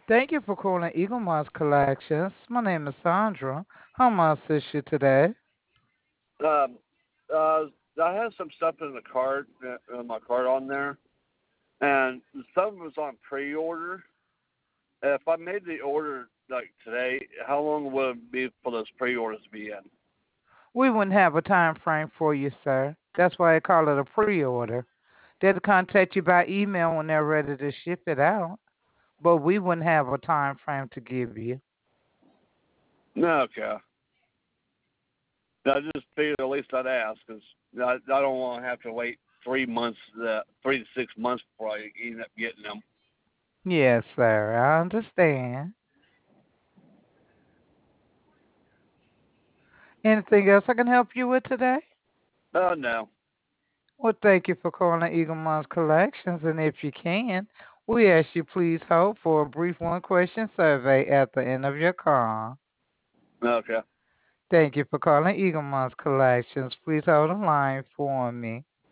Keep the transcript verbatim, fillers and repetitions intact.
Thank you for calling Eagle Moss Collections. My name is Sandra. How may I assist you today? Um, uh, I have some stuff in the cart, uh, my cart on there, and some was on pre-order. If I made the order like today, how long would it be for those pre-orders to be in? We wouldn't have a time frame for you, sir. That's why I call it a pre-order. They'll contact you by email when they're ready to ship it out, but we wouldn't have a time frame to give you. No, okay. I just figured at least I'd ask because I, I don't want to have to wait three months, uh, three to six months before I end up getting them. Yes, sir. I understand. Anything else I can help you with today? Oh no. Well, thank you for calling Eagle Moss Collections, and if you can, we ask you please hold for a brief one-question survey at the end of your call. Okay. Thank you for calling Eagle Moss Collections. Please hold the line for me.